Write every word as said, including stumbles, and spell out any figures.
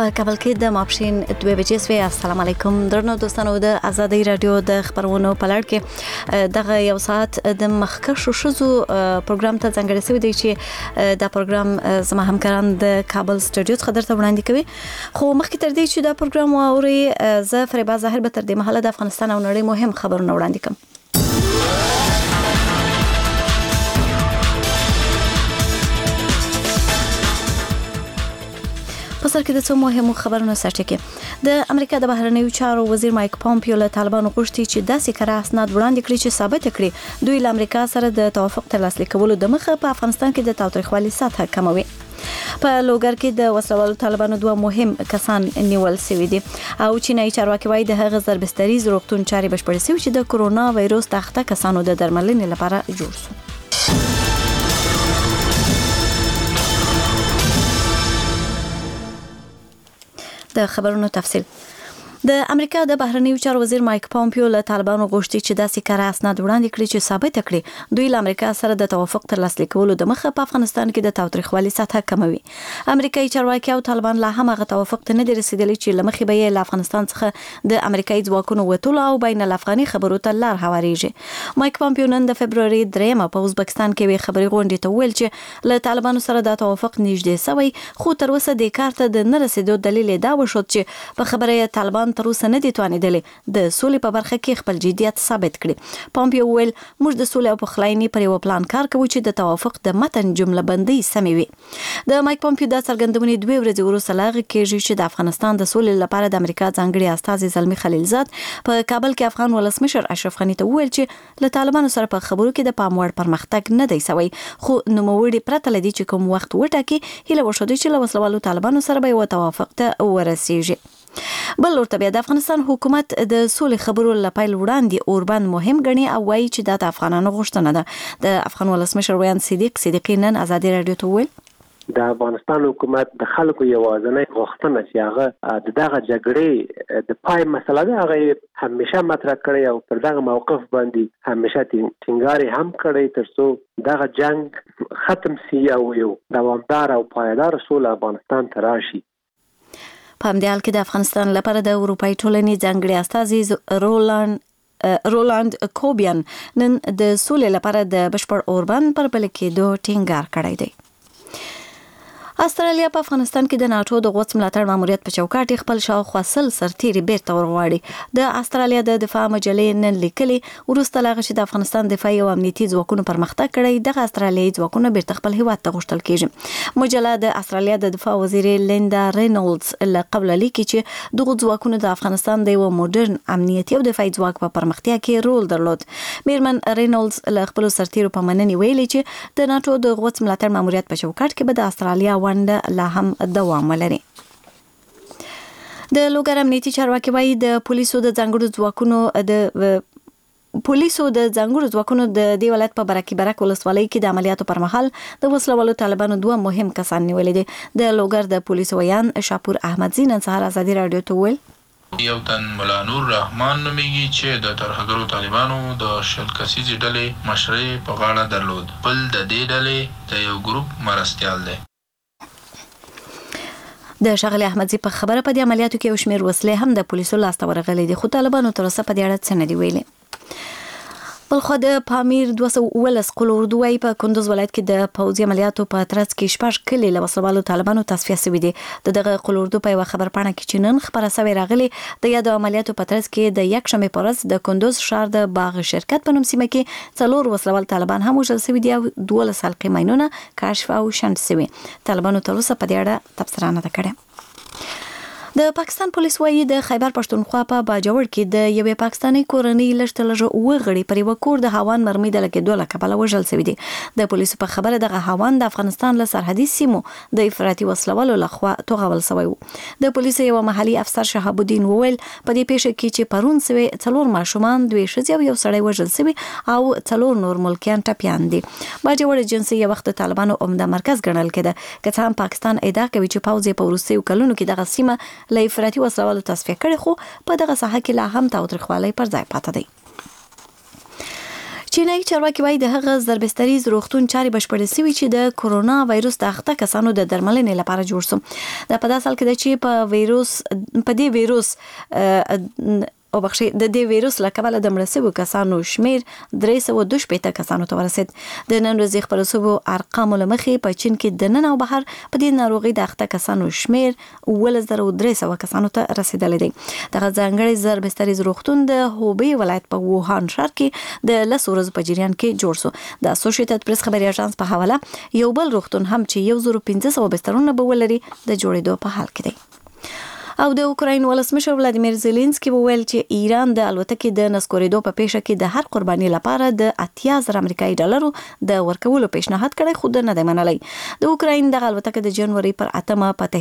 په کابل کې د ماپښین دوه بجې سوي. السلام علیکم درنو دوستانو، د آزادۍ رادیو د خبرونو په لړ کې دغه یو ساعت د مخکښو ښځو پروګرام ته ځانګړی شوی دی چې دا پروګرام زما همکاران د کابل سټوډیو څخه درته وړاندې کوي. خو مخکې تر دې چې دا پروګرام واوري، زه فریبا ظاهر به تر دې مهاله د افغانستان او نړۍ مهم خبرونه وړاندې کوم. په سر کې د څو مهمو خبرونو سرټکی. د امریکا د بهرنیو چارو وزیر مایک پامپیو له طالبانو غوښتي چې داسې کره اسناد وړاندې کړي چې ثابت کړي دوی له امریکا سره د توافق ترلاسه کولو د مخه په افغانستان کې د تاوتریخوالي سطح کموي. په لوګر کې د وسلوالو طالبانو دوه مهم کسان نیول شوي دي او چینایي چارواکي وايي د هغه ضربستریز روغتون چاري بشپړې شوې چې د کرونا وایروس تخته کسانو د درملنې لپاره جوړ شو. د خبرونو تفصیل. د امریکا د بهرنیو چارو وزیر مایک پامپیو له طالبانو غوښتي چې داسې کره اسناد وړاندې کړي چې ثابت کړي دوی له امریکا سره د توافق ترلاسه کولو د مخه په افغانستان کې د تاوتریخوالي سطح کموي. امریکایي چارواکي او طالبان لا هم هغه توافق ته نه دي رسیدلي چې له مخې به یې له افغانستان څخه د امریکایي ځواکونو وتلو او بین الافغاني خبرو ته لار هوارېږي. مایک پامپیو نن د فبروري دریمه په ازبکستان کې وی خبري غونډې ته ویل چې له طالبانو سره د توافق نږدې سوی، خو تر اوسه د کار ته د نه رسیدو دلیل دا وشود چې په خبره طالبان تر اوسه نه دي توانیدلي د سولې په برخه کې خپل جديت ثابت کړي. پامپیو ویل موږ د سولې او پخلاینې پر یو پلان کار کوو چې د توافق د متن جمله بندي سمې وي. د مایک پامپیو د څرګندونې دوه ورځې وروسته لاغه کېږي چې د افغانستان د سولې لپاره د امریکا ځانګړي استازي زلمی خلیلزاد په کابل کې افغان ولسمشر اشرف غنی ته ویل چې له طالبانو سره په خبرو کې د پام وړ پرمختګ نه دی سوی، خو نوموړي پرته لدی چې کوم وخت وټاکي هله وشو چې له وسلوالو طالبانو سره به یو توافق ته ورسیږي. بل ورته بیا د افغانستان حکومت د سولې خبرو لپاره وړاندې اوربند مهم غني او وایي چې د افغانانو غوښتنه ده. د افغان ولسمشر ویان صدیق صدیقی نن آزادۍ رادیو ته ویل د افغانستان حکومت د خلکو یوازنۍ غوښتنه چې هغه د دغه جګړې د پای مسله ده هغه همیشه مطرح کړی او پر دغه موقف باندې همیشه ټینګار هم کړی ترڅو دغه جنگ ختم سي او یو دوامدار او پایدار سوله افغانستان ته راشي. په همدې حال کې د افغانستان لپاره د اروپای ټولنې ځانګړي استازي رولاند رولاند کوبیان نن د سولې لپاره د بشپړ اوربند پر بل کېدو ټینګار کړی دی. استرالیا په افغانستان کې د ناتو د غوڅ ملاتړ ماموریت په چوکاټ خپل شاوخوا سل سرتیري بیرته ورغواړي. د استرالیا د دفاع مجلې نن لیکلي وروسته لاغه چې د افغانستان دفاعي او امنیتي ځواکونو پرمختګ کړی، دغه استرالیایي ځواکونه بیرته خپل هیواد ته غوښتل کیږي. مجله د استرالیا د دفاع وزیر لیندا رینولډز له قبل لیکي چې دغه ځواکونه د افغانستان د یو موډرن امنیتي او دفاعي ځواک په پرمختیا کې رول درلود. میرمن رینولډز له خپل سرتیرو په مننې ویلي چې د ناتو د غوڅ ملاتړ ماموریت په چوکاټ کې به د استرالیا لا هم دوام ولري. د لوګر امنیتي چارواکي وايي د پولیسو د ځانګړو ځواکونو د پولیسو د ځانګړو ځواکونو د دی ولایت په برکې برک ولسوالۍ کې د عملیاتو پر مهال د وسلوالو طالبانو دوه مهم کسان نیولې دي. د لوګر د پولیسو ویان شاپور احمدزی نن سهار آزادۍ رادیو ته ویل یو تن مولا نور رحمان نومیږي چې د ترهګرو طالبانو د شل کسیزې ډلې مشرۍ په غاړه درلود. بل د دې ډلې د یو ګروپ مرستیال دی. د شغله احمدزی په خبره په دې عملیاتو کې یو شمېر وسلې هم د پولیسو لاسته ورغلې دي، خو طالبانو تر اوسه په دې اړه څه نه دی ویلي. بل خو د پامیر دوه سوه اوولس قلوردو وايي په کندوز ولایت کې د پوځي عملیاتو په ترڅ کې شپږ کلي له وسلوالو طالبانو تصفیه شوي دي. د دغه قلوردو په یو خبرپاڼه کې چې نن خبره شوې راغلي د یادو عملیاتو په ترڅ کې د یکشنبه په ورځ د کندوز ښار د باغ شرکت په نوم سیمه کې څلور وسلوال طالبان هم وژل شوي دي او دولس حلقې ماینونه کشف او شنډ شوي. طالبانو تر اوسه په دې اړه تبصره نه ده کړې. د پاکستان پولیس وايي د خیبر پښتونخوا په باجوړ کې د یوې پاکستاني کورنۍ لږ لږ وغړي پر یو کور د هاوان مرمۍ د لګېدو له کبله وژل شوي دي. د پولیسو په خبره دغه هاوان د افغانستان له سرحدي سیمو د افراطي وسلوالو لخوا توغول شوی و. د پولیسو یو محلي افسر شهاب الدین وویل په دې پیښه کې چې پرون سوي څلور ماشومان، دوی ښځې او یو سړی وژل شوي او څلور نور ملکیان ټپیان دي. باجوړ جنسي یو وخت طالبانو عمده مرکز ګڼل کېده، که څه هم پاکستان ادعا کوي چې پوځ یې په وروستیو کلونو کې دغه سیمه له افراطي وسلوالو تصفیه کړي، خو په دغه ساحه کې لا هم تاوتریخوالی پر ځای پاتې دی. چینایي چارواکي وايي د هغه ضربستریز روغتون چاري بشپړې شوې چې د کورونا وایروس د اخته کسانو د درملنې لپاره جوړ شو. د په داسې حال کې د چې په وایروس په دې وایروس او بخشي د دې وایروس له کبله د مړ شویو کسانو شمیر درې سوه دوه شپېته کسانو ته ورسید. د نن ورځې خپرو شویو ارقامو له مخې په چین کې د نن او بهر په دې ناروغي د اخته کسانو شمیر اوولس زره درې سوه کسانو ته رسیدلی دی. دغه ځانګړی ضربستریز روغتون د هوبی ولایت په ووهان ښار کې د لسو ورځو په جریان کې جوړ شو. د اسوسییټډ پریس خبري اژانس په حواله یو بل روغتون هم چې یو زره پنځه سوه بسترونه به ولري د جوړېدو په حال کې دی. او د اوکراین ولسمشر ولادیمیر زيلنسکي وویل چې ایران د الوتکې د نسکورېدو په پیښه کې د هر قرباني لپاره د اتیا زره امریکایي ډالرو د ورکولو پیشنهاد کړی خو نه دی منلی. د اوکراین د الوتکې د جنوري پر اتمه په